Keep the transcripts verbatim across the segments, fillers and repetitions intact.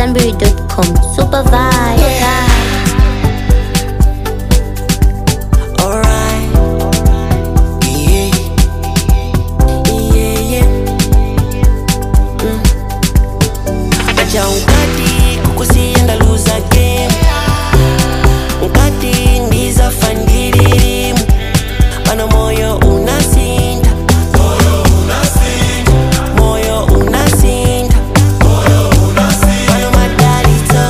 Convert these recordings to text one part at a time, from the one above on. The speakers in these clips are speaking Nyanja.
Zambiri dot com. Super vibe. Yeah. Alright. Yeah. Yeah, yeah. Mm. Acha ukati kukusienda lose again. Ukati ndiza fandiri. Pano moyo unasinda. Moyo unasinda. Moyo unasinda. Moyo unasinda. Pano madalito.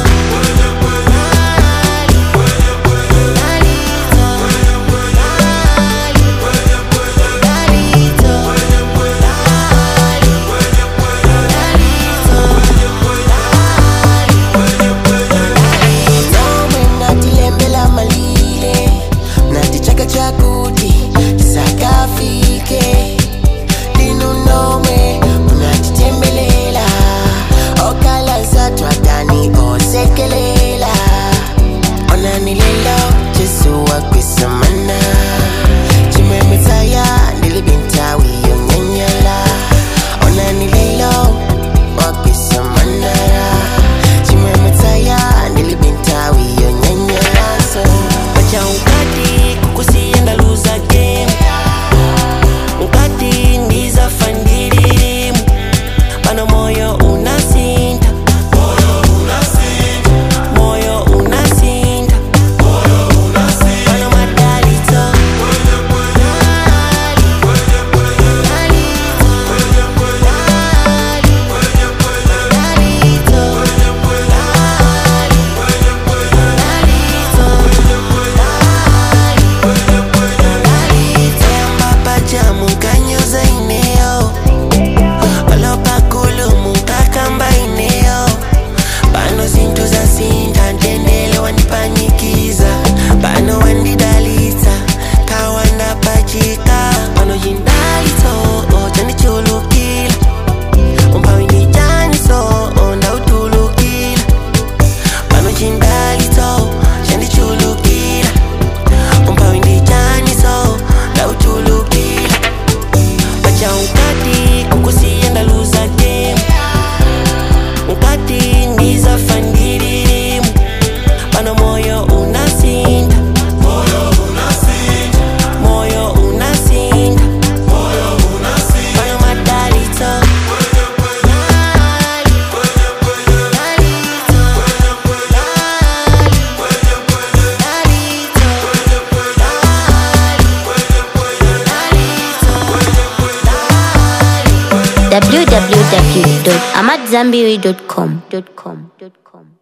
Chakuti sakafike linunome unatitembelela okala zatu atani osekelela onanilelo Jesu wakwisamana chimemetsaya ndilibintawi yonyanyala onanilelo wakwisamana chimemetsaya ndilibintawi yonyanyala so wacha ukati kusienda lose again. Ukati ndiza fandiri. Pano moyo unasinda. Moyo unasinda. Moyo unasinda. Moyo unasinda. Pano madalito. Kwenye kwenye. Kwenye kwenye. Kwenye kwenye. Kwenye kwenye. Dalito. Kwenye kwenye. Kwenye kwenye. Jamu kanyoza ineo Olopa kulu mukakamba ineo Pano zintu za sinta Ndendele wanipanikiza Pano wandidalita Kawanda pachika Pano jindalito Chani chulukila Umpawini jani so Onda utulukila Pano jindalito Chani chulukila Umpawini jani so Onda utulukila ukati kukusienda lose again. Ukati ndiza fandiri. Pano moyo unasinda. Moyo unasinda. Moyo unasinda. Moyo unasinda. Pano madalito. Kwenye kwenye. Kwenye kwenye. Dalito. Kwenye kwenye. Kwenye kwenye. Dalito. Kwenye kwenye. Kwenye kwenye. w w w dot amadzambiri dot com.